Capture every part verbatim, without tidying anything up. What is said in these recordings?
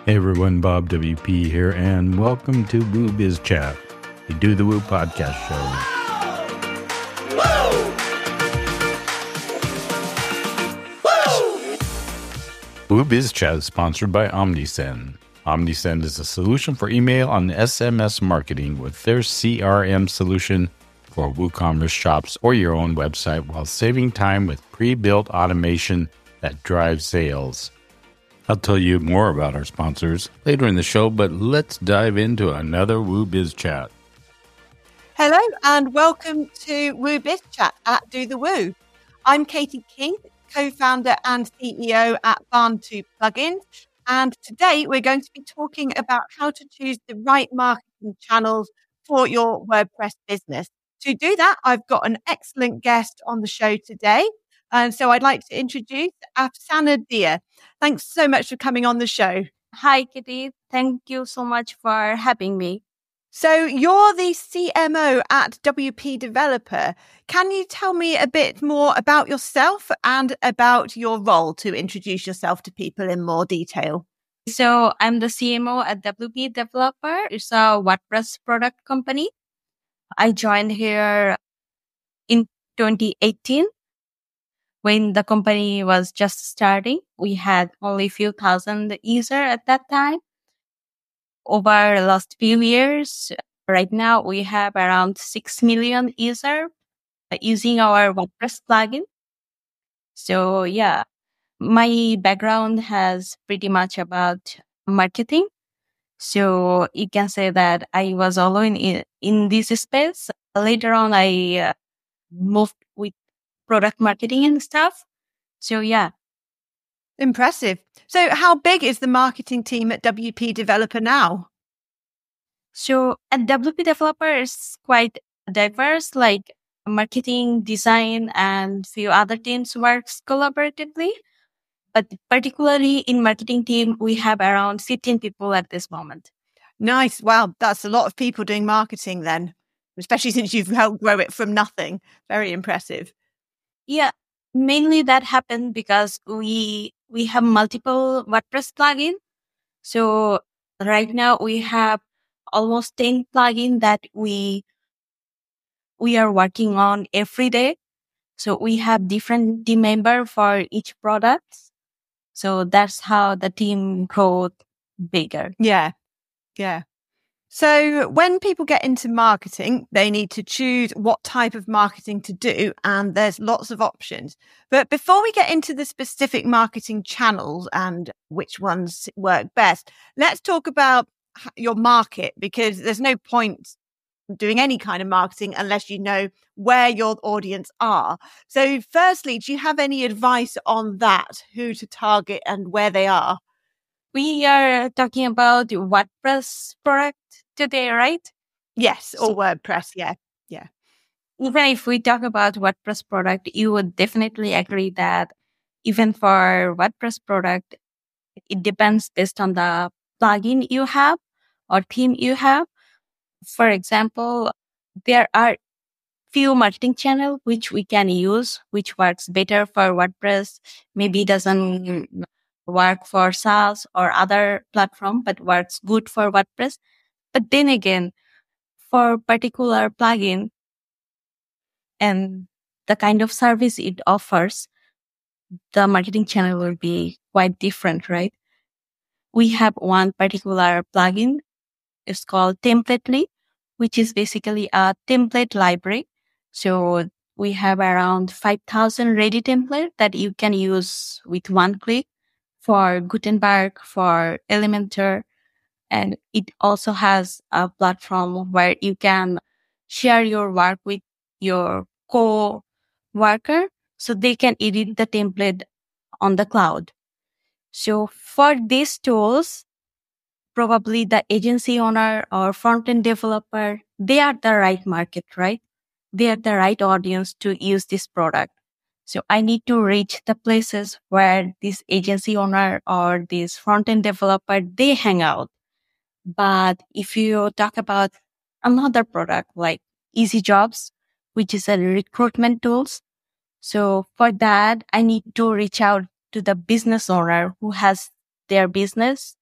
Hey everyone, Bob W P here, and welcome to Woo Biz Chat, the Do the Woo podcast show. Woo! Woo Biz Chat is sponsored by OmniSend. OmniSend is a solution for email and S M S marketing with their C R M solution for WooCommerce shops or your own website while saving time with pre-built automation that drives sales. I'll tell you more about our sponsors later in the show, but let's dive into another Woo Biz Chat. Hello and welcome to Woo Biz Chat at Do the Woo. I'm Katie King, co-founder and C E O at Barn two Plugins, and today we're going to be talking about how to choose the right marketing channels for your WordPress business. To do that, I've got an excellent guest on the show today. And so I'd like to introduce Afsana Dia. Thanks so much for coming on the show. Hi, Kitty. Thank you so much for having me. So you're the C M O at W P Developer. Can you tell me a bit more about yourself and about your role to introduce yourself to people in more detail? So I'm the C M O at W P Developer. It's a WordPress product company. I joined here in twenty eighteen. When the company was just starting. We had only a few thousand users at that time. Over the last few years, right now we have around six million users using our WordPress plugin. So yeah, my background has pretty much about marketing. So you can say that I was alone in, in this space. Later on, I uh, moved with product marketing and stuff. So yeah. Impressive. So how big is the marketing team at W P Developer now? So at W P Developer is quite diverse, like marketing, design, and few other teams works collaboratively. But particularly in marketing team, we have around fifteen people at this moment. Nice. Wow. That's a lot of people doing marketing then, especially since you've helped grow it from nothing. Very impressive. Yeah, mainly that happened because we we have multiple WordPress plugins. So right now we have almost ten plugins that we we are working on every day. So we have different team members for each product. So that's how the team grows bigger. Yeah, yeah. So when people get into marketing, they need to choose what type of marketing to do, and there's lots of options. But before we get into the specific marketing channels and which ones work best, let's talk about your market, because there's no point doing any kind of marketing unless you know where your audience are. So firstly, do you have any advice on that, who to target and where they are? We are talking about WordPress product today, right? Yes, or so, WordPress, yeah, yeah. Even if we talk about WordPress product, you would definitely agree that even for WordPress product, it depends based on the plugin you have or theme you have. For example, there are few marketing channels which we can use, which works better for WordPress, maybe doesn't work for SaaS or other platform, but works good for WordPress. But then again, for particular plugin and the kind of service it offers, the marketing channel will be quite different, right? We have one particular plugin. It's called Templately, which is basically a template library. So we have around five thousand ready templates that you can use with one click for Gutenberg, for Elementor. And it also has a platform where you can share your work with your co-worker so they can edit the template on the cloud. So for these tools, probably the agency owner or front-end developer, they are the right market, right? They are the right audience to use this product. So I need to reach the places where this agency owner or this front-end developer, they hang out. But if you talk about another product like Easy Jobs, which is a recruitment tools, so for that, I need to reach out to the business owner who has their business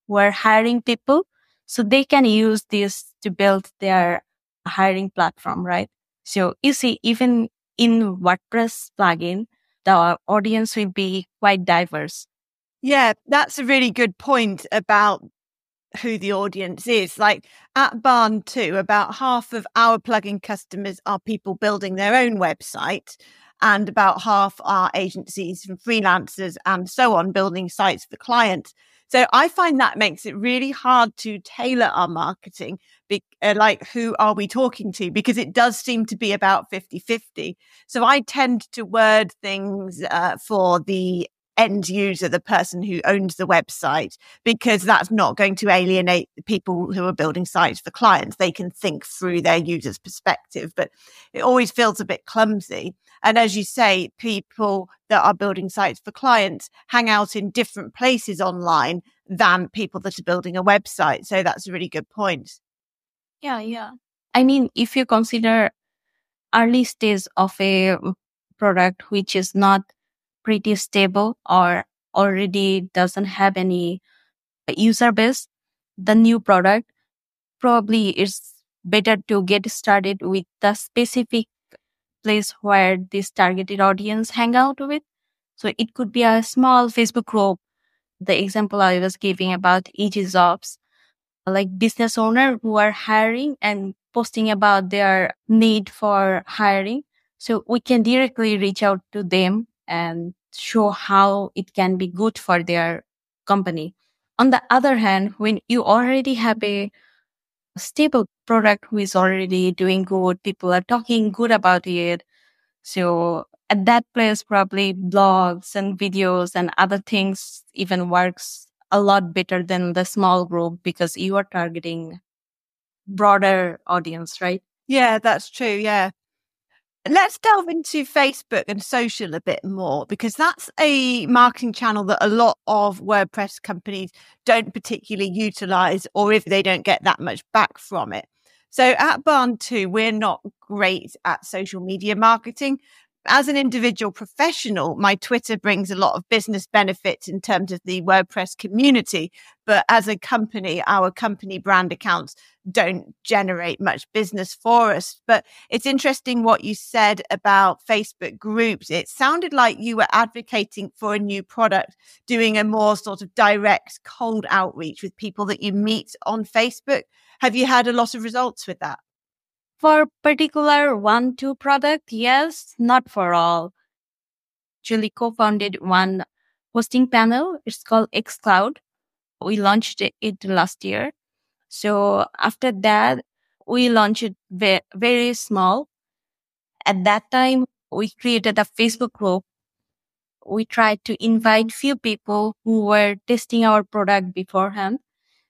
who are hiring people. So they can use this to build their hiring platform, right? So you see, even in WordPress plugin, the audience will be quite diverse. Yeah, that's a really good point about who the audience is. Like at Barn two, about half of our plugin customers are people building their own website, and about half are agencies and freelancers and so on, building sites for clients. So I find that makes it really hard to tailor our marketing, be, uh, like who are we talking to? Because it does seem to be about fifty-fifty. So I tend to word things uh, for the end user, the person who owns the website, because that's not going to alienate the people who are building sites for clients. They can think through their user's perspective, but it always feels a bit clumsy. And as you say, people that are building sites for clients hang out in different places online than people that are building a website. So that's a really good point. Yeah, yeah. I mean, if you consider early stage of a product which is not pretty stable or already doesn't have any user base, the new product probably is better to get started with the specific place where this targeted audience hang out with. So it could be a small Facebook group. The example I was giving about Easy Jobs, like business owner who are hiring and posting about their need for hiring. So we can directly reach out to them and show how it can be good for their company. On the other hand, when you already have a stable product who is already doing good, people are talking good about it. So at that place, probably blogs and videos and other things even works a lot better than the small group because you are targeting broader audience, right? Yeah, that's true. Yeah. Let's delve into Facebook and social a bit more, because that's a marketing channel that a lot of WordPress companies don't particularly utilize, or if they don't get that much back from it. So at Barn two, we're not great at social media marketing. As an individual professional, my Twitter brings a lot of business benefits in terms of the WordPress community. But as a company, our company brand accounts don't generate much business for us. But it's interesting what you said about Facebook groups. It sounded like you were advocating for a new product, doing a more sort of direct cold outreach with people that you meet on Facebook. Have you had a lot of results with that? For particular one, two product, yes, not for all. Actually co-founded one hosting panel. It's called xCloud. We launched it last year. So after that, we launched it ve- very small. At that time, we created a Facebook group. We tried to invite few people who were testing our product beforehand.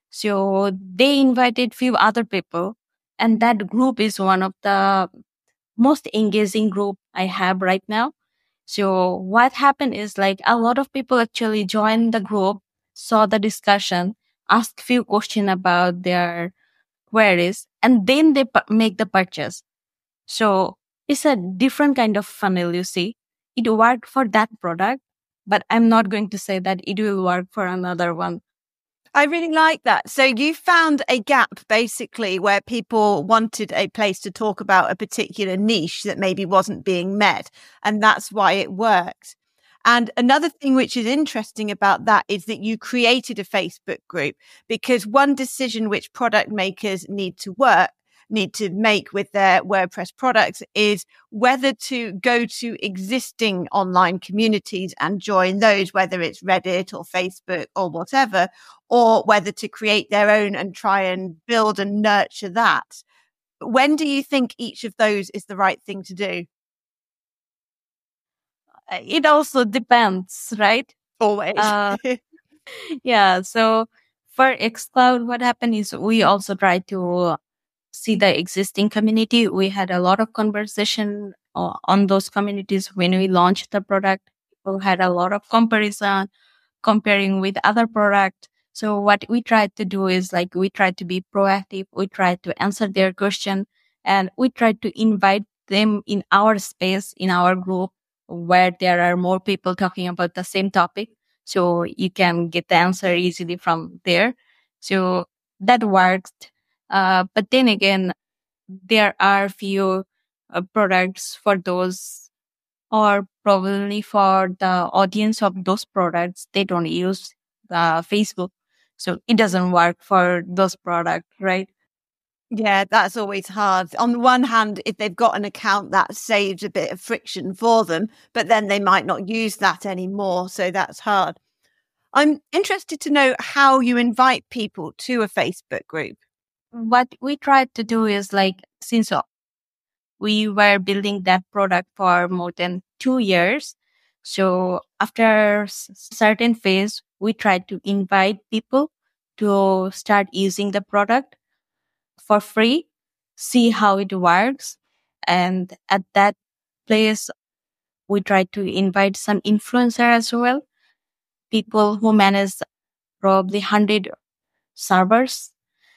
So they invited few other people. And that group is one of the most engaging group I have right now. So what happened is like a lot of people actually joined the group, saw the discussion, asked few questions about their queries, and then they pu- make the purchase. So it's a different kind of funnel, you see. It worked for that product, but I'm not going to say that it will work for another one. I really like that. So you found a gap basically where people wanted a place to talk about a particular niche that maybe wasn't being met. And that's why it worked. And another thing which is interesting about that is that you created a Facebook group, because one decision which product makers need to work need to make with their WordPress products is whether to go to existing online communities and join those, whether it's Reddit or Facebook or whatever, or whether to create their own and try and build and nurture that. When do you think each of those is the right thing to do? It also depends, right? Always. Uh, yeah. So for xCloud, what happened is we also tried to see the existing community. We had a lot of conversation uh, on those communities when we launched the product. We had a lot of comparison, comparing with other product. So what we tried to do is like we tried to be proactive. We tried to answer their question, and we tried to invite them in our space, in our group, where there are more people talking about the same topic. So you can get the answer easily from there. So that works. Uh, but then again, there are few uh, products for those, or probably for the audience of those products, they don't use uh, Facebook. So it doesn't work for those products, right? Yeah, that's always hard. On the one hand, if they've got an account, that saves a bit of friction for them, but then they might not use that anymore. So that's hard. I'm interested to know how you invite people to a Facebook group. What we tried to do is like, since we were building that product for more than two years. So after a certain phase, we tried to invite people to start using the product for free, see how it works. And at that place, we tried to invite some influencer as well, people who manage probably one hundred servers.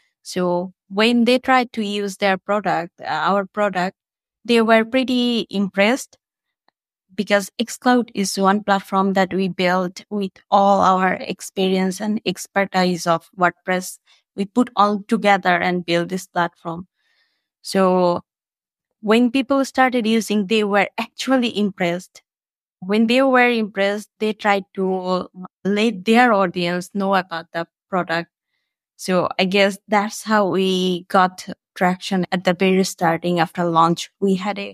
So when they tried to use their product, uh, our product, they were pretty impressed, because xCloud is one platform that we built with all our experience and expertise of WordPress. We put all together and build this platform. So when people started using, they were actually impressed. When they were impressed, they tried to let their audience know about the product. So I guess that's how we got traction at the very starting after launch. We had a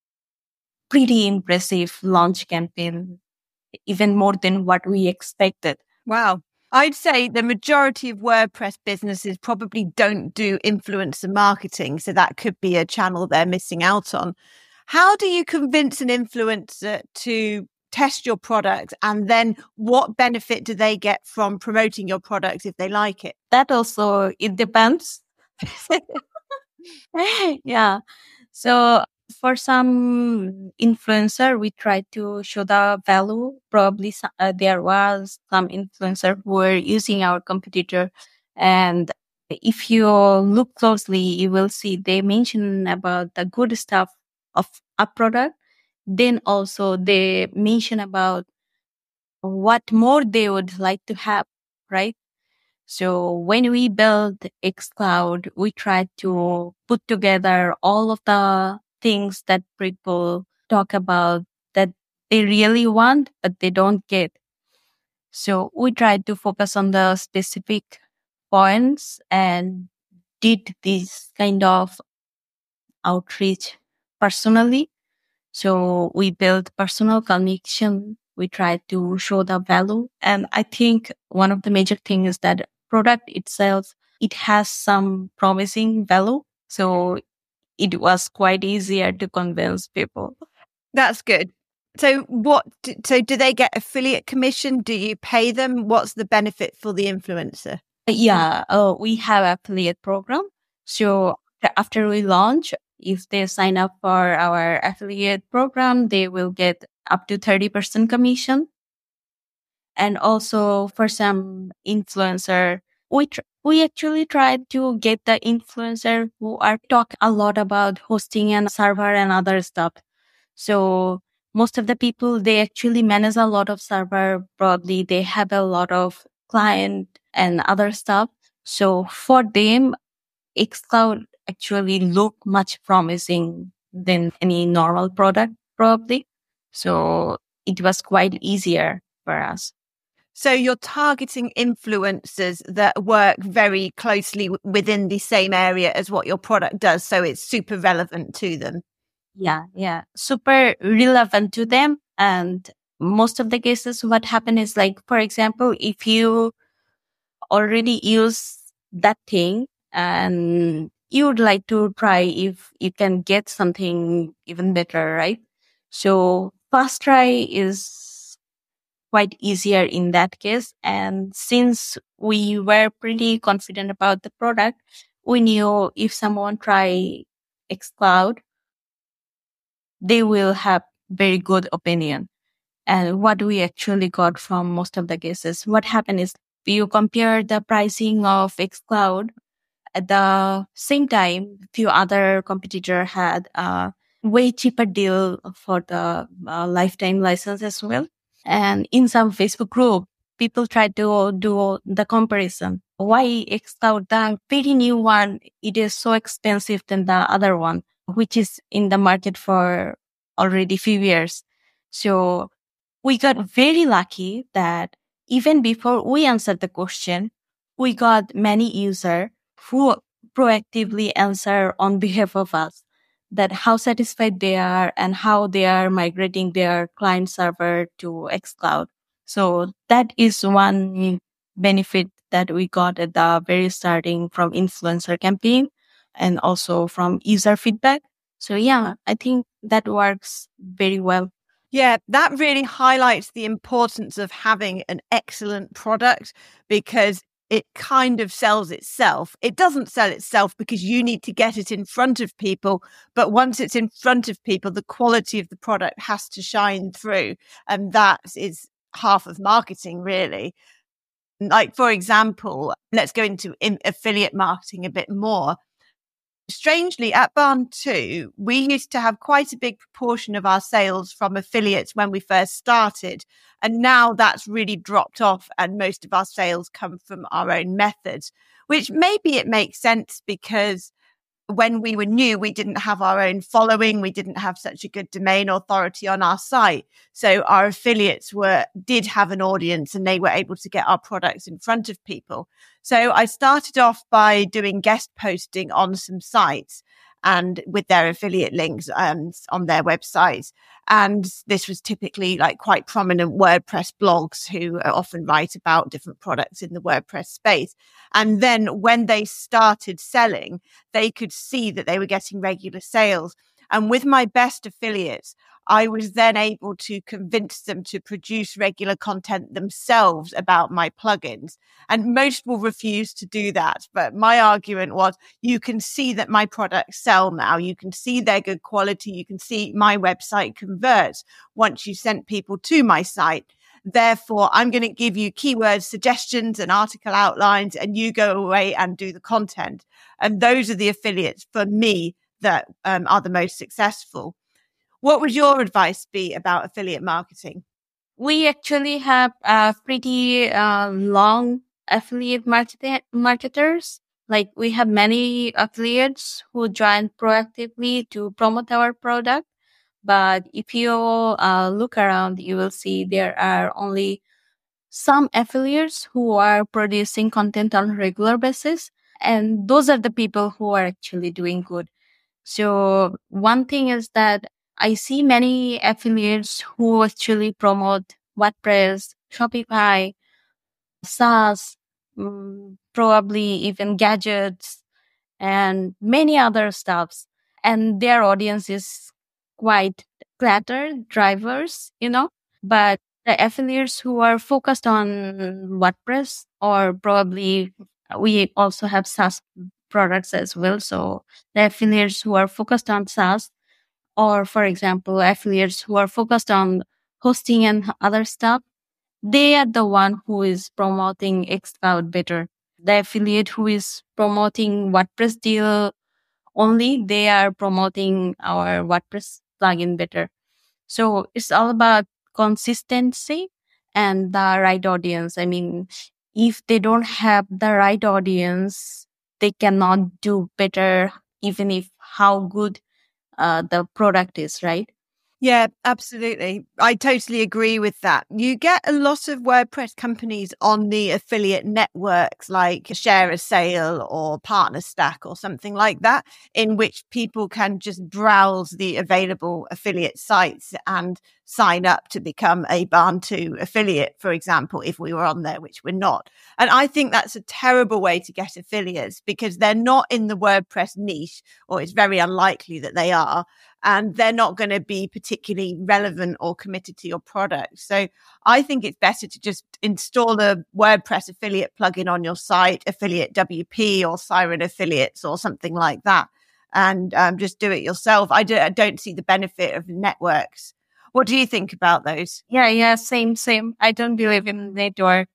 pretty impressive launch campaign, even more than what we expected. Wow. I'd say the majority of WordPress businesses probably don't do influencer marketing. So that could be a channel they're missing out on. How do you convince an influencer to test your product? And then what benefit do they get from promoting your product if they like it? That also, it depends. Yeah. So for some influencer, we try to show the value. Probably some, uh, there was some influencer who were using our competitor. And if you look closely, you will see they mention about the good stuff of a product. Then also they mention about what more they would like to have, right? So when we built xCloud, we tried to put together all of the things that people talk about that they really want, but they don't get. So we tried to focus on the specific points and did this kind of outreach personally. So we built personal connection. We tried to show the value. And I think one of the major things is that product itself, it has some promising value. So it was quite easier to convince people. That's good. So what, do, so do they get affiliate commission? Do you pay them? What's the benefit for the influencer? Yeah, uh, we have affiliate program. So after we launch, if they sign up for our affiliate program, they will get up to thirty percent commission. And also for some influencer, we tr- we actually tried to get the influencer who are talk a lot about hosting and server and other stuff. So most of the people, they actually manage a lot of server. Probably they have a lot of client and other stuff. So for them, xCloud actually look much promising than any normal product, probably. So it was quite easier for us. So you're targeting influencers that work very closely w- within the same area as what your product does. So it's super relevant to them. Yeah, yeah. Super relevant to them. And most of the cases, what happen is like, for example, if you already use that thing and you would like to try if you can get something even better, right? So fast try is quite easier in that case. And since we were pretty confident about the product, we knew if someone try xCloud, they will have very good opinion. And what we actually got from most of the cases, what happened is you compare the pricing of xCloud. At the same time, few other competitor had a way cheaper deal for the uh, lifetime license as well. And in some Facebook group, people try to do the comparison. why xCloud, the very new one, it is so expensive than the other one, which is in the market for already few years. So we got very lucky that even before we answered the question, we got many users who proactively answer on behalf of us that how satisfied they are and how they are migrating their client server to xCloud. So that is one benefit that we got at the very starting from influencer campaign and also from user feedback. So yeah, I think that works very well. Yeah, that really highlights the importance of having an excellent product because it kind of sells itself. It doesn't sell itself because you need to get it in front of people. But once it's in front of people, the quality of the product has to shine through. And that is half of marketing, really. Like, for example, let's go into in- affiliate marketing a bit more. Strangely, at Barn two, we used to have quite a big proportion of our sales from affiliates when we first started. And now that's really dropped off and most of our sales come from our own methods, which maybe it makes sense because when we were new, we didn't have our own following. We didn't have such a good domain authority on our site. So our affiliates were, did have an audience and they were able to get our products in front of people. So I started off by doing guest posting on some sites and with their affiliate links um, on their websites. And this was typically like quite prominent WordPress blogs who often write about different products in the WordPress space. And then when they started selling, they could see that they were getting regular sales. And with my best affiliates, I was then able to convince them to produce regular content themselves about my plugins. And most will refuse to do that. But my argument was, you can see that my products sell now. You can see they're good quality. You can see my website converts once you sent people to my site. Therefore, I'm going to give you keyword suggestions and article outlines, and you go away and do the content. And those are the affiliates for me that um, are the most successful. What would your advice be about affiliate marketing? We actually have a pretty uh, long affiliate market- marketers. Like we have many affiliates who join proactively to promote our product. But if you uh, look around, you will see there are only some affiliates who are producing content on a regular basis. And those are the people who are actually doing good. So one thing is that I see many affiliates who actually promote WordPress, Shopify, SaaS, mm, probably even gadgets and many other stuffs. And their audience is quite cluttered, drivers, you know, but the affiliates who are focused on WordPress or probably we also have SaaS products as well. So the affiliates who are focused on SaaS or for example, affiliates who are focused on hosting and other stuff, they are the one who is promoting xCloud better. The affiliate who is promoting WordPress deal only, they are promoting our WordPress plugin better. So it's all about consistency and the right audience. I mean, if they don't have the right audience, they cannot do better, even if how good uh, the product is, right? Yeah, absolutely. I totally agree with that. You get a lot of WordPress companies on the affiliate networks like Share a Sale or Partner Stack or something like that, in which people can just browse the available affiliate sites and sign up to become a Barn two affiliate, for example, if we were on there, which we're not. And I think that's a terrible way to get affiliates because they're not in the WordPress niche, or it's very unlikely that they are. And they're not going to be particularly relevant or committed to your product. So I think it's better to just install a WordPress affiliate plugin on your site, Affiliate W P or Siren Affiliates or something like that, and um, just do it yourself. I, do, I don't see the benefit of networks. What do you think about those? Yeah, yeah, same, same. I don't believe in network.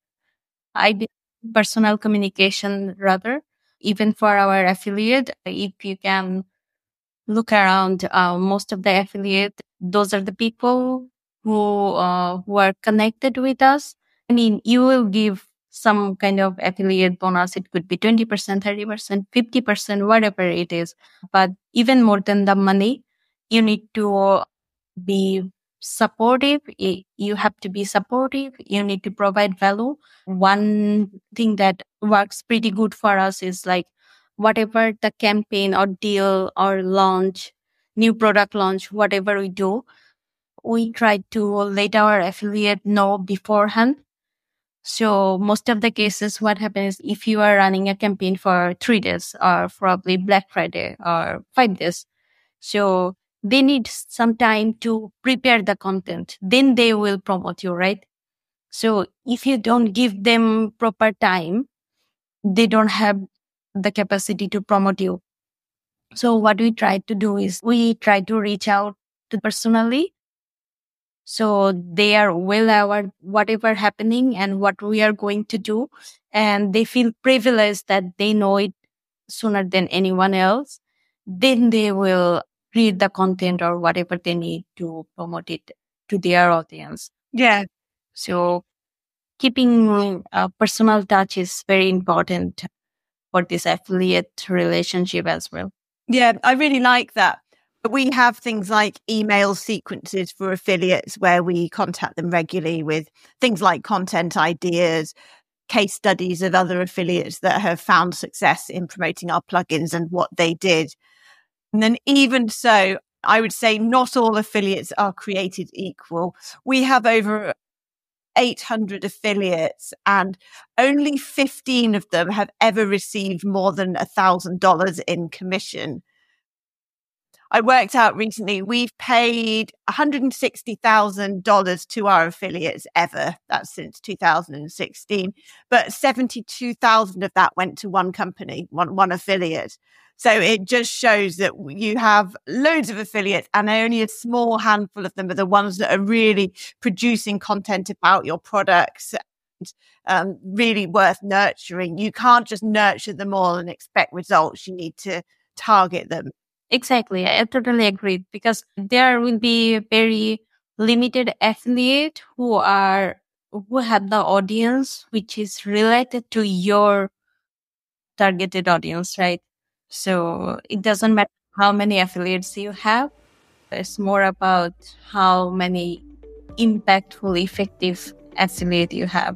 I believe in personal communication rather. Even for our affiliate, if you can look around, uh, most of the affiliate, those are the people who uh, who are connected with us. I mean, you will give some kind of affiliate bonus. It could be twenty percent, thirty percent, fifty percent, whatever it is. But even more than the money, you need to be supportive. You have to be supportive. You need to provide value. One thing that works pretty good for us is like whatever the campaign or deal or launch, new product launch, whatever we do, we try to let our affiliate know beforehand. So most of the cases, what happens if you are running a campaign for three days or probably Black Friday or five days, so they need some time to prepare the content. Then they will promote you, right? So if you don't give them proper time, they don't have the capacity to promote you. So what we try to do is we try to reach out to personally. So they are well aware whatever happening and what we are going to do. And they feel privileged that they know it sooner than anyone else. Then they will read the content or whatever they need to promote it to their audience. Yeah. So keeping a personal touch is very important for this affiliate relationship as well. Yeah, I really like that. We have things like email sequences for affiliates where we contact them regularly with things like content ideas, case studies of other affiliates that have found success in promoting our plugins and what they did. And then even so, I would say not all affiliates are created equal. We have over eight hundred affiliates and only fifteen of them have ever received more than one thousand dollars in commission. I worked out recently, we've paid one hundred sixty thousand dollars to our affiliates ever. That's since two thousand sixteen. But seventy-two thousand of that went to one company, one, one affiliate. So it just shows that you have loads of affiliates and only a small handful of them are the ones that are really producing content about your products and um, really worth nurturing. You can't just nurture them all and expect results. You need to target them. Exactly. I totally agree because there will be very limited affiliate who are, who have the audience, which is related to your targeted audience, right? So it doesn't matter how many affiliates you have. It's more about how many impactful, effective affiliate you have.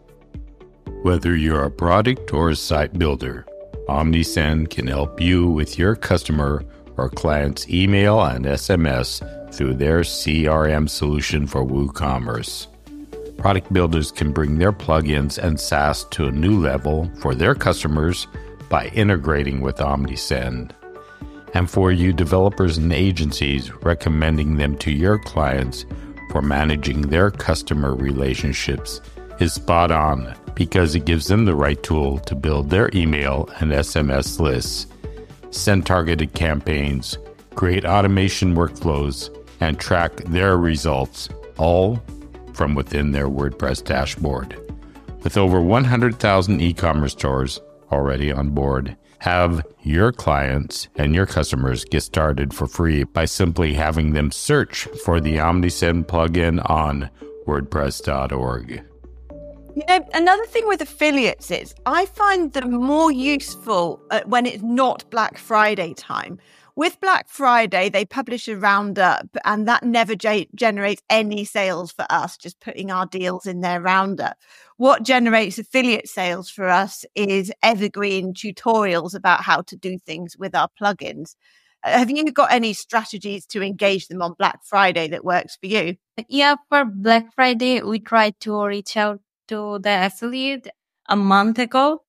Whether you're a product or a site builder, OmniSend can help you with your customer or client's email and S M S through their C R M solution for WooCommerce. Product builders can bring their plugins and SaaS to a new level for their customers by integrating with OmniSend. And for you developers and agencies, recommending them to your clients for managing their customer relationships is spot on because it gives them the right tool to build their email and S M S lists, send targeted campaigns, create automation workflows, and track their results, all from within their WordPress dashboard. With over one hundred thousand e-commerce stores already on board, have your clients and your customers get started for free by simply having them search for the OmniSend plugin on WordPress dot org. You know, another thing with affiliates is I find them more useful uh, when it's not Black Friday time. With Black Friday, they publish a roundup and that never ge- generates any sales for us, just putting our deals in their roundup. What generates affiliate sales for us is evergreen tutorials about how to do things with our plugins. Uh, have you got any strategies to engage them on Black Friday that works for you? Yeah, for Black Friday, we try to reach out to the affiliate a month ago.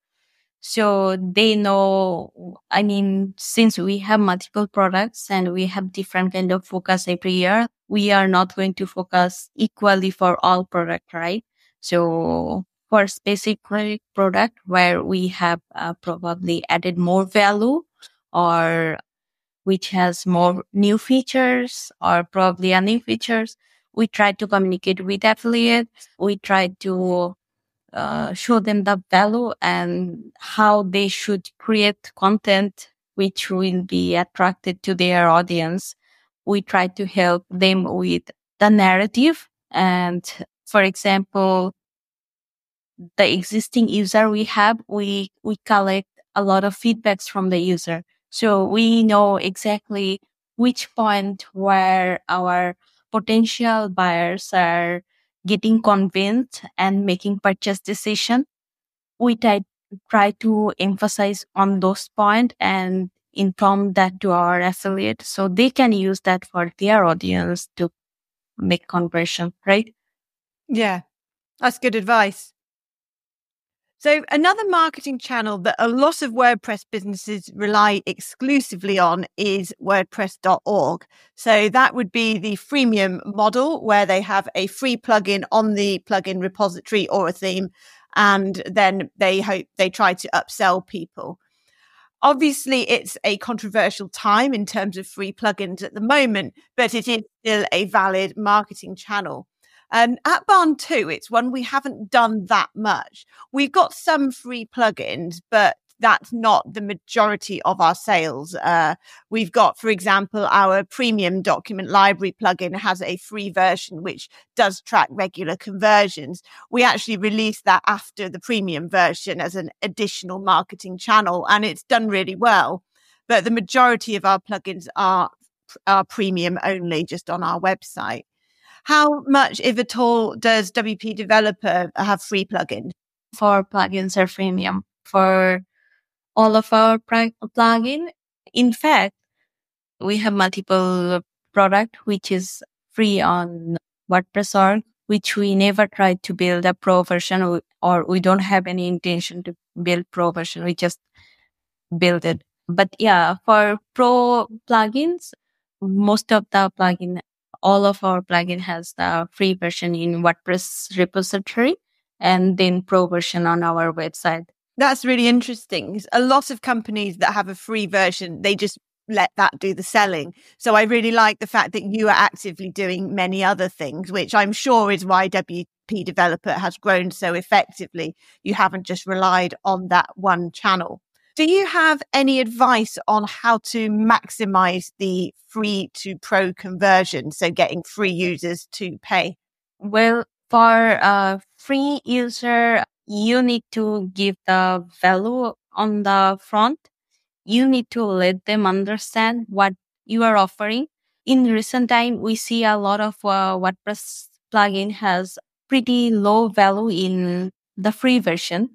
So they know, I mean, since we have multiple products and we have different kind of focus every year, we are not going to focus equally for all product, right? So for specific product where we have uh, probably added more value or which has more new features or probably a new features, we try to communicate with affiliate. We try to Uh, show them the value and how they should create content which will be attracted to their audience. We try to help them with the narrative. And for example, the existing user we have, we, we collect a lot of feedbacks from the user. So we know exactly which point where our potential buyers are getting convinced and making purchase decision. We try, try to emphasize on those points and inform that to our affiliate so they can use that for their audience to make conversion, right? Yeah, that's good advice. So another marketing channel that a lot of WordPress businesses rely exclusively on is WordPress dot org. So that would be the freemium model where they have a free plugin on the plugin repository or a theme, and then they hope they try to upsell people. Obviously, it's a controversial time in terms of free plugins at the moment, but it is still a valid marketing channel. Um, at Barn two, it's one we haven't done that much. We've got some free plugins, but that's not the majority of our sales. Uh, we've got, for example, our premium document library plugin has a free version, which does track regular conversions. We actually released that after the premium version as an additional marketing channel, and it's done really well. But the majority of our plugins are, are premium only, just on our website. How much, if at all, does W P Developer have free plugins? For plugins are freemium for all of our pr- plugin. In fact, we have multiple product which is free on WordPress dot org, which we never tried to build a pro version, or we don't have any intention to build pro version. We just build it. But yeah, for pro plugins, most of the plugin, all of our plugin has the free version in WordPress repository and then pro version on our website. That's really interesting. A lot of companies that have a free version, they just let that do the selling. So I really like the fact that you are actively doing many other things, which I'm sure is why W P Developer has grown so effectively. You haven't just relied on that one channel. Do you have any advice on how to maximize the free to pro conversion? So getting free users to pay? Well, for a free user, you need to give the value on the front. You need to let them understand what you are offering. In recent time, we see a lot of uh, WordPress plugin has pretty low value in the free version.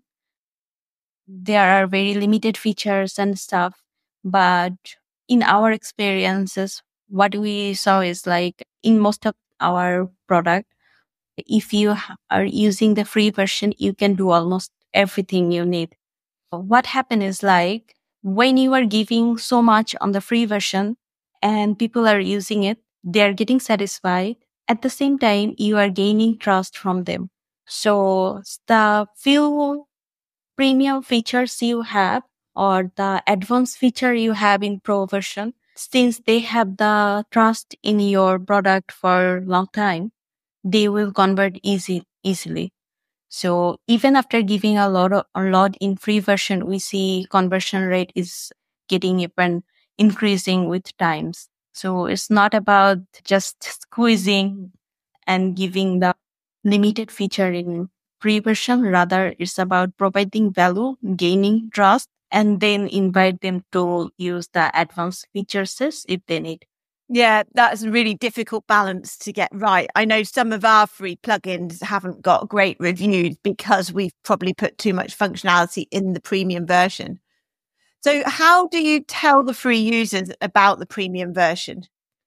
There are very limited features and stuff, but in our experiences, what we saw is like in most of our product, if you are using the free version, you can do almost everything you need. What happened is like when you are giving so much on the free version and people are using it, they're getting satisfied. At the same time, you are gaining trust from them. So the few premium features you have or the advanced feature you have in pro version, since they have the trust in your product for a long time, they will convert easy, easily. So even after giving a lot of, a lot in free version, we see conversion rate is getting even increasing with times. So it's not about just squeezing and giving the limited feature in free version. Rather, it's about providing value, gaining trust, and then invite them to use the advanced features if they need. Yeah, that's a really difficult balance to get right. I know some of our free plugins haven't got great reviews because we've probably put too much functionality in the premium version. So how do you tell the free users about the premium version?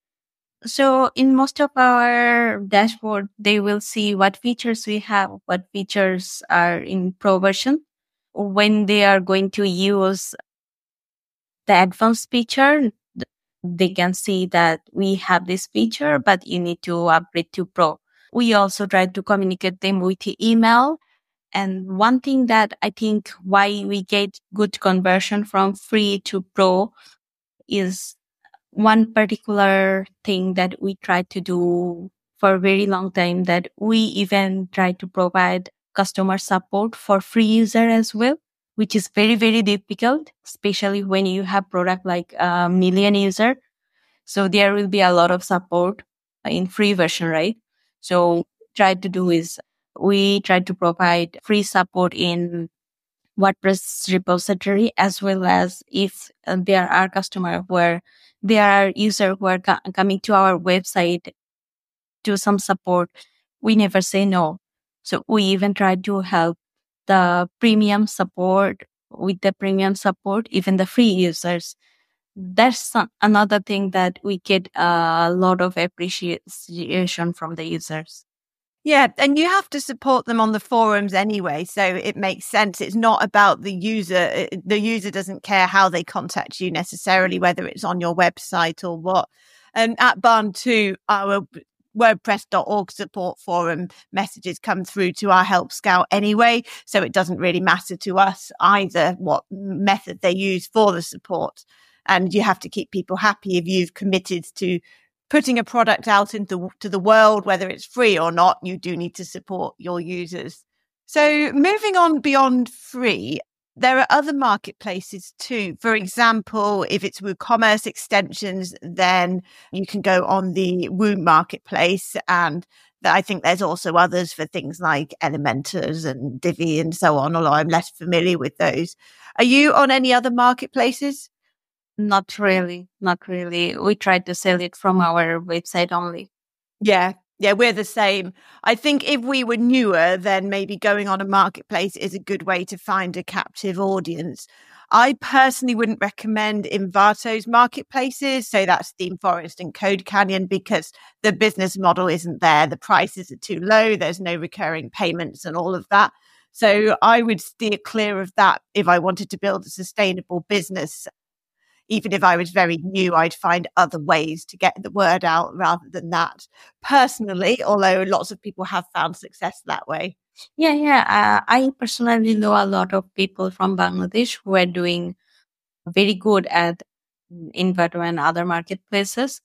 So in most of our dashboard, they will see what features we have, what features are in pro version. When they are going to use the advanced feature, they can see that we have this feature, but you need to upgrade to pro. We also try to communicate them with the email. And one thing that I think why we get good conversion from free to pro is one particular thing that we try to do for a very long time, that we even try to provide customer support for free user as well, which is very, very difficult, especially when you have product like a million user. So there will be a lot of support in free version, right? So try to do is we try to provide free support in WordPress repository, as well as if uh, there are customers where there are users who are co- coming to our website to some support, we never say no. So we even try to help the premium support with the premium support, even the free users. That's some, another thing that we get a lot of appreciation from the users. Yeah, and you have to support them on the forums anyway, so it makes sense. It's not about the user. The user doesn't care how they contact you necessarily, whether it's on your website or what. And at Barn two, our WordPress dot org support forum messages come through to our Help Scout anyway, so it doesn't really matter to us either what method they use for the support. And you have to keep people happy if you've committed to putting a product out into to the world, whether it's free or not. You do need to support your users. So moving on beyond free, there are other marketplaces too. For example, if it's WooCommerce extensions, then you can go on the Woo marketplace, and I think there's also others for things like Elementors and Divi and so on, although I'm less familiar with those. Are you on any other marketplaces? Not really. Not really. We try to sell it from our website only. Yeah. Yeah, we're the same. I think if we were newer, then maybe going on a marketplace is a good way to find a captive audience. I personally wouldn't recommend Envato's marketplaces. So that's ThemeForest and Code Canyon, because the business model isn't there. The prices are too low. There's no recurring payments and all of that. So I would steer clear of that if I wanted to build a sustainable business. Even if I was very new, I'd find other ways to get the word out rather than that. Personally, although lots of people have found success that way. Yeah, yeah. Uh, I personally know a lot of people from Bangladesh who are doing very good at Envato and other marketplaces.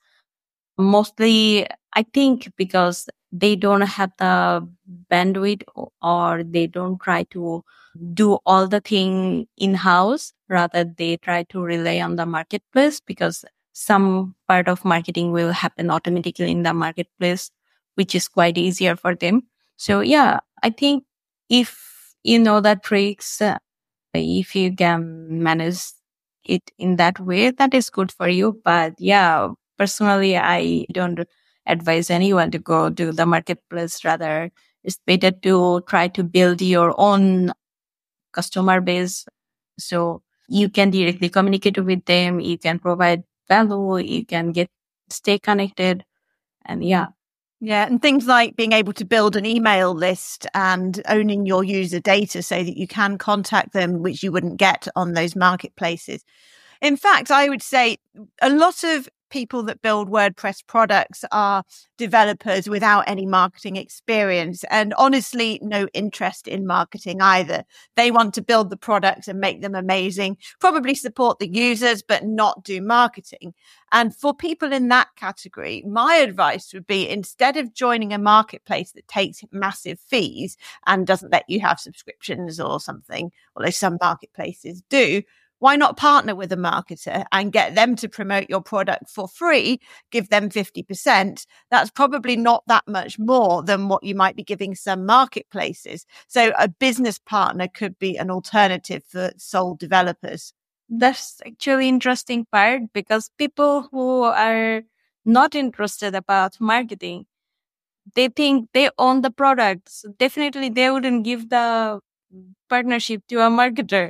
Mostly, I think because they don't have the bandwidth, or they don't try to do all the thing in-house. Rather, they try to rely on the marketplace, because some part of marketing will happen automatically in the marketplace, which is quite easier for them. So yeah, I think if you know the tricks, uh, if you can manage it in that way, that is good for you. But yeah, personally, I don't advise anyone to go to the marketplace. Rather, it's better to try to build your own customer base, so you can directly communicate with them, you can provide value, you can get stay connected. And yeah. Yeah, and things like being able to build an email list and owning your user data so that you can contact them, which you wouldn't get on those marketplaces. In fact, I would say a lot of people that build WordPress products are developers without any marketing experience, and honestly, no interest in marketing either. They want to build the products and make them amazing, probably support the users, but not do marketing. And for people in that category, my advice would be, instead of joining a marketplace that takes massive fees and doesn't let you have subscriptions or something, although some marketplaces do, why not partner with a marketer and get them to promote your product for free, give them fifty percent? That's probably not that much more than what you might be giving some marketplaces. So a business partner could be an alternative for sole developers. That's actually interesting part, because people who are not interested about marketing, they think they own the product. So definitely they wouldn't give the partnership to a marketer.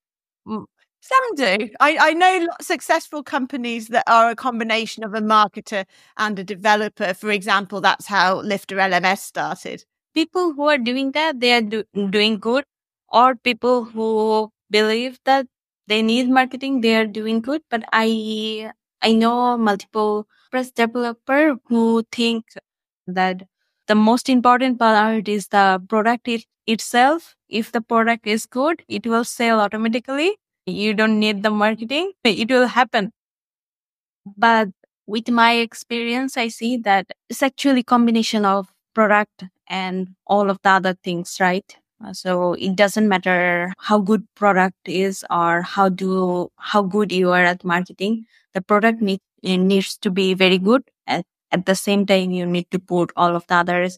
Some do. I, I know successful companies that are a combination of a marketer and a developer. For example, that's how Lifter L M S started. People who are doing that, they are do- doing good. Or people who believe that they need marketing, they are doing good. But I I know multiple press developer who think that the most important part is the product it, itself. If the product is good, it will sell automatically. You don't need the marketing. It will happen. But with my experience, I see that it's actually a combination of product and all of the other things, right? So it doesn't matter how good product is or how do how good you are at marketing. The product need, it needs to be very good. At, at the same time, you need to put all of the others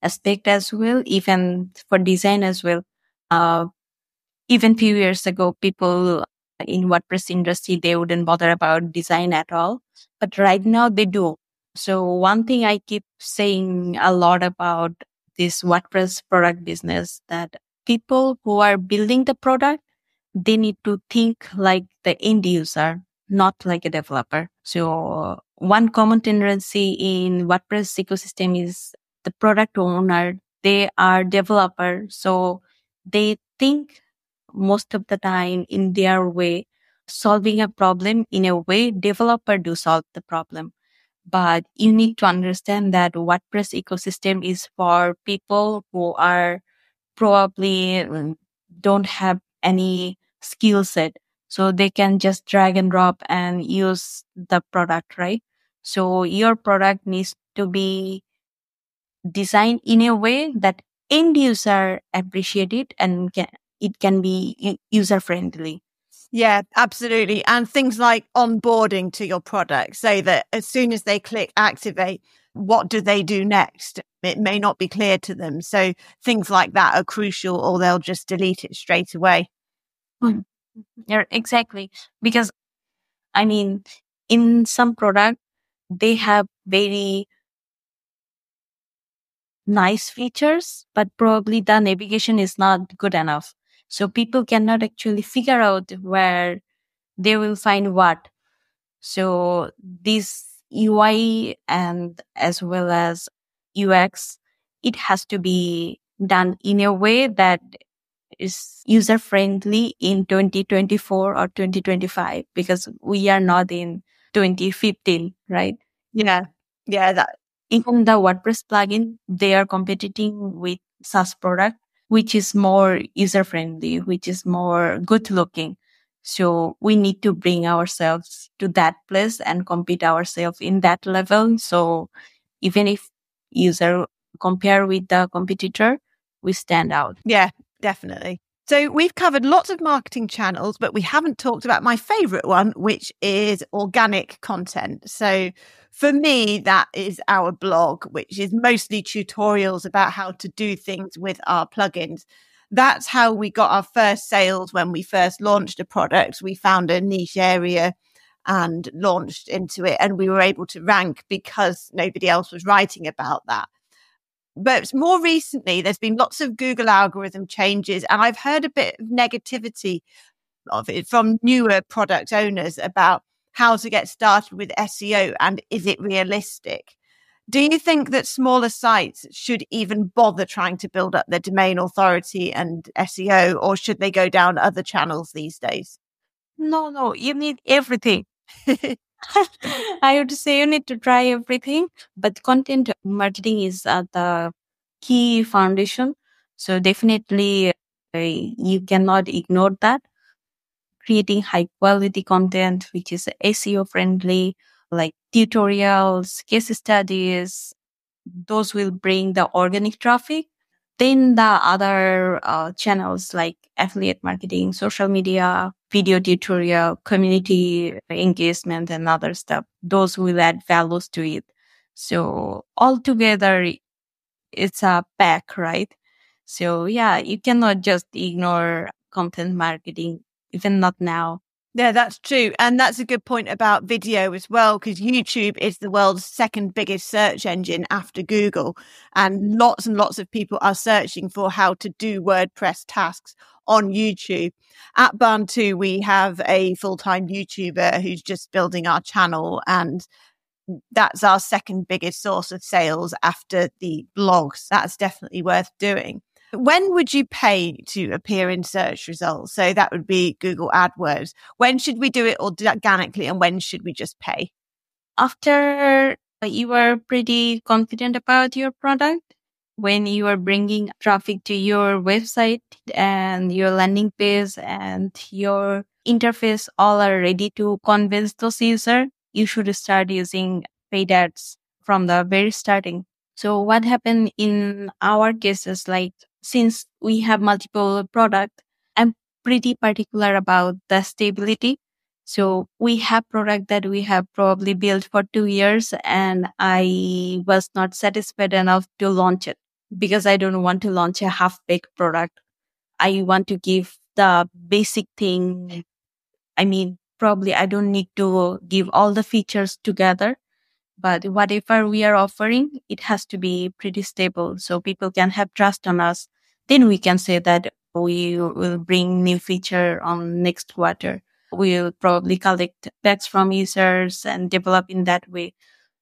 aspect as well, even for design as well. Uh, even few years ago, people in WordPress industry, they wouldn't bother about design at all. But right now they do. So one thing I keep saying a lot about this WordPress product business, that people who are building the product, they need to think like the end user, not like a developer. So one common tendency in WordPress ecosystem is the product owner, they are developer. So they think most of the time in their way, solving a problem in a way developer do solve the problem. But you need to understand that WordPress ecosystem is for people who are probably mm, don't have any skill set. So they can just drag and drop and use the product, right? So your product needs to be designed in a way that end user appreciate it and can, it can be user friendly. Yeah, absolutely. And things like onboarding to your product, so that as soon as they click activate, what do they do next? It may not be clear to them. So things like that are crucial, or they'll just delete it straight away. Mm. Yeah, exactly. Because, I mean, in some product, they have very nice features, but probably the navigation is not good enough. So people cannot actually figure out where they will find what. So this U I and as well as U X, it has to be done in a way that is user friendly in twenty twenty-four or twenty twenty-five, because we are not in twenty fifteen, right? Yeah. Yeah. That. Even the WordPress plugin, they are competing with SaaS product, which is more user friendly, which is more good looking. So we need to bring ourselves to that place and compete ourselves in that level. So even if user compare with the competitor, we stand out. Yeah, definitely. So we've covered lots of marketing channels, but we haven't talked about my favorite one, which is organic content. So for me, that is our blog, which is mostly tutorials about how to do things with our plugins. That's how we got our first sales when we first launched a product. We found a niche area and launched into it, and we were able to rank because nobody else was writing about that. But more recently, there's been lots of Google algorithm changes, and I've heard a bit of negativity of it from newer product owners about how to get started with S E O and is it realistic? Do you think that smaller sites should even bother trying to build up their domain authority and S E O, or should they go down other channels these days? No, no, you need everything. I would say you need to try everything, but content marketing is uh, the key foundation. So definitely uh, you cannot ignore that. Creating high quality content, which is S E O friendly, like tutorials, case studies, those will bring the organic traffic. Then the other uh, channels like affiliate marketing, social media, video tutorial, community engagement, and other stuff, those will add values to it. So altogether, it's a pack, right? So yeah, you cannot just ignore content marketing, even not now. Yeah, that's true. And that's a good point about video as well, because YouTube is the world's second biggest search engine after Google. And lots and lots of people are searching for how to do WordPress tasks on YouTube. At Barn two, we have a full-time YouTuber who's just building our channel, and that's our second biggest source of sales after the blogs. That's definitely worth doing. When would you pay to appear in search results? So that would be Google AdWords. When should we do it organically, and when should we just pay? After you are pretty confident about your product, when you are bringing traffic to your website and your landing page and your interface all are ready to convince those users, you should start using paid ads from the very starting. So what happened in our cases, like since we have multiple products, I'm pretty particular about the stability. So we have product that we have probably built for two years and I was not satisfied enough to launch it. because I don't want to launch a half-baked product. I want to give the basic thing. I mean, probably I don't need to give all the features together, but whatever we are offering, it has to be pretty stable so people can have trust on us. Then we can say that we will bring new feature on next quarter. We'll probably collect specs from users and develop in that way.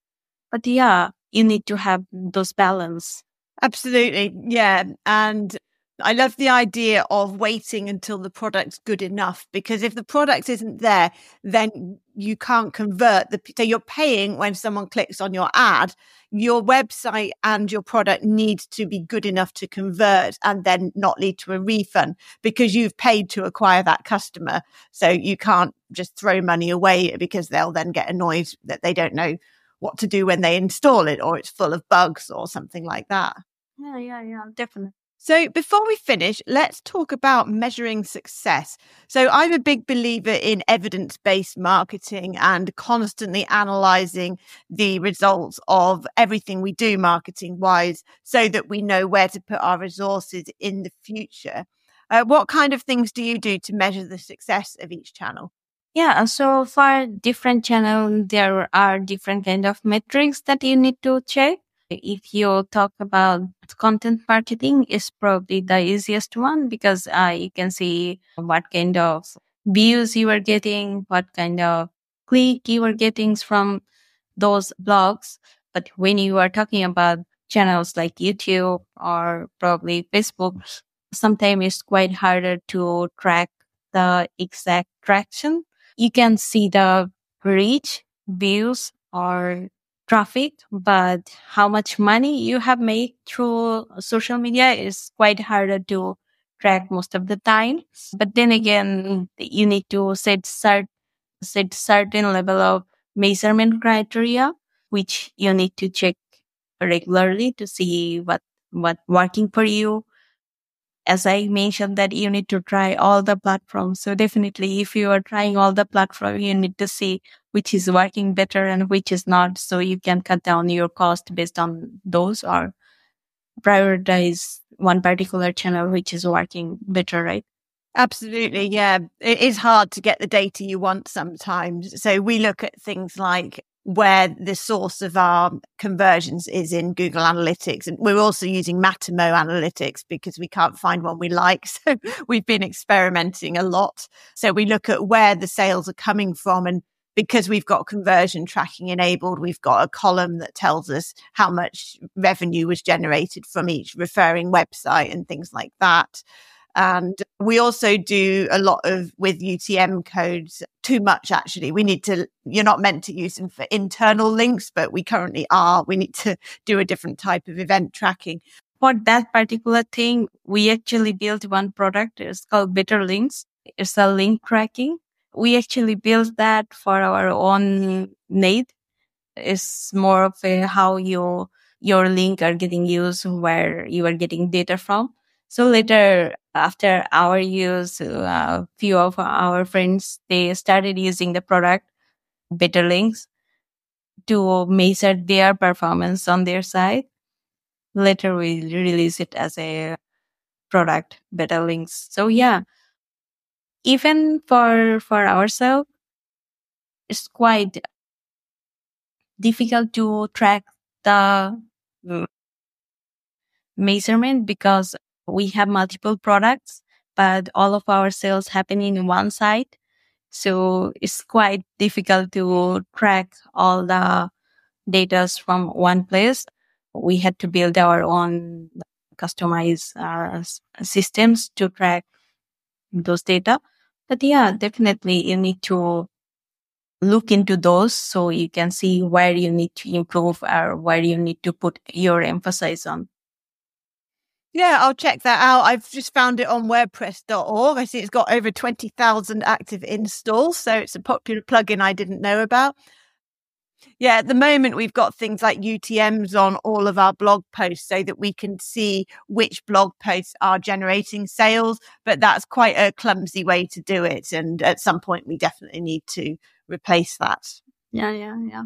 But yeah, you need to have those balance. Absolutely. Yeah. And I love the idea of waiting until the product's good enough, because if the product isn't there, then you can't convert the, so you're paying when someone clicks on your ad. Your website and your product need to be good enough to convert and then not lead to a refund, because you've paid to acquire that customer. So you can't just throw money away, because they'll then get annoyed that they don't know what to do when they install it, or it's full of bugs or something like that. Yeah, yeah, yeah, definitely. So before we finish, let's talk about measuring success. So I'm a big believer in evidence-based marketing and constantly analysing the results of everything we do marketing-wise, so that we know where to put our resources in the future. Uh, what kind of things do you do to measure the success of each channel? Yeah, so for different channels, there are different kind of metrics that you need to check. If you talk about content marketing, is probably the easiest one, because uh, you can see what kind of views you are getting, what kind of click you are getting from those blogs. But when you are talking about channels like YouTube or probably Facebook, sometimes it's quite harder to track the exact traction. You can see the reach, views, or traffic, but how much money you have made through social media is quite harder to track most of the time. But then again, you need to set cert- set certain level of measurement criteria, which you need to check regularly to see what what working for you. As I mentioned, that you need to try all the platforms. So definitely, if you are trying all the platforms, you need to see which is working better and which is not, so you can cut down your cost based on those, or prioritize one particular channel which is working better, right? Absolutely. Yeah. It is hard to get the data you want sometimes. So we look at things like where the source of our conversions is in Google Analytics. And we're also using Matimo Analytics because we can't find one we like. So we've been experimenting a lot. So we look at where the sales are coming from, and because we've got conversion tracking enabled, we've got a column that tells us how much revenue was generated from each referring website and things like that. And we also do a lot of with U T M codes, too much actually. We need to, you're not meant to use them for internal links, but we currently are. We need to do a different type of event tracking. For that particular thing, we actually built one product. It's called Better Links. It's a link tracking. We actually built that for our own need. It's more of a how you, your link are getting used, where you are getting data from. So later, after our use, a uh, few of our friends, they started using the product Better Links to measure their performance on their side. Later, we release it as a product, Better Links. So yeah, even for for ourselves, it's quite difficult to track the measurement, because we have multiple products, but all of our sales happen in one site. So it's quite difficult to track all the data from one place. We had to build our own customized uh, systems to track those data. But yeah, definitely you need to look into those so you can see where you need to improve or where you need to put your emphasis on. Yeah, I'll check that out. I've just found it on WordPress dot org. I see it's got over twenty thousand active installs. So it's a popular plugin I didn't know about. Yeah, at the moment, we've got things like U T Ms on all of our blog posts so that we can see which blog posts are generating sales. But that's quite a clumsy way to do it. And at some point, we definitely need to replace that. Yeah, yeah, yeah.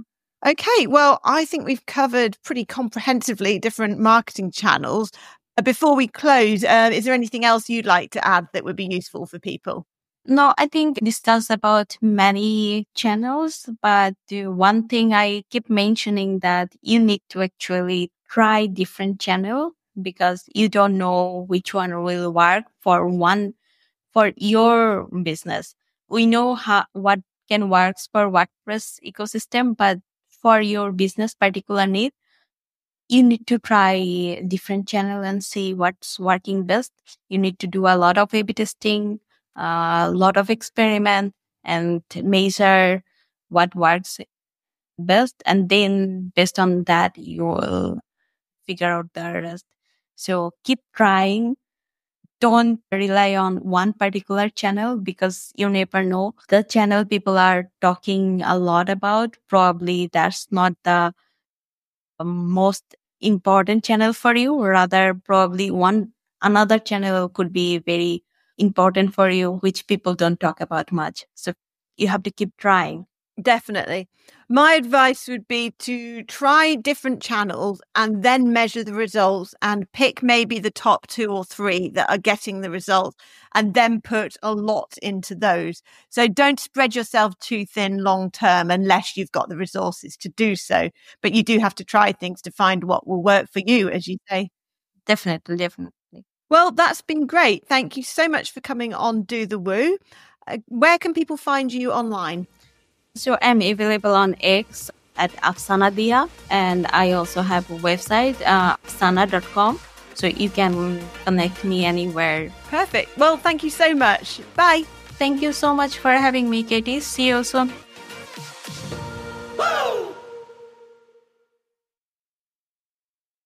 Okay, well, I think we've covered pretty comprehensively different marketing channels. Uh, Before we close, uh, is there anything else you'd like to add that would be useful for people? No, I think this talks about many channels, but the one thing I keep mentioning that you need to actually try different channel because you don't know which one will work for one, for your business. We know how, what can work for WordPress ecosystem, but for your business particular need, you need to try different channel and see what's working best. You need to do a lot of A B testing, a lot of experiment and measure what works best. And then based on that, you will figure out the rest. So keep trying. Don't rely on one particular channel because you never know. The channel people are talking a lot about, probably that's not the most important channel for you. Rather, probably one another channel could be very important for you, which people don't talk about much. So you have to keep trying. Definitely. My advice would be to try different channels and then measure the results and pick maybe the top two or three that are getting the results and then put a lot into those. So don't spread yourself too thin long term unless you've got the resources to do so. But you do have to try things to find what will work for you, as you say. Definitely, definitely. Well, that's been great. Thank you so much for coming on Do the Woo. Uh, where can people find you online? So I'm available on X at Afsana Dia, and I also have a website, uh, afsana dot com. So you can connect me anywhere. Perfect. Well, thank you so much. Bye. Thank you so much for having me, Katie. See you soon.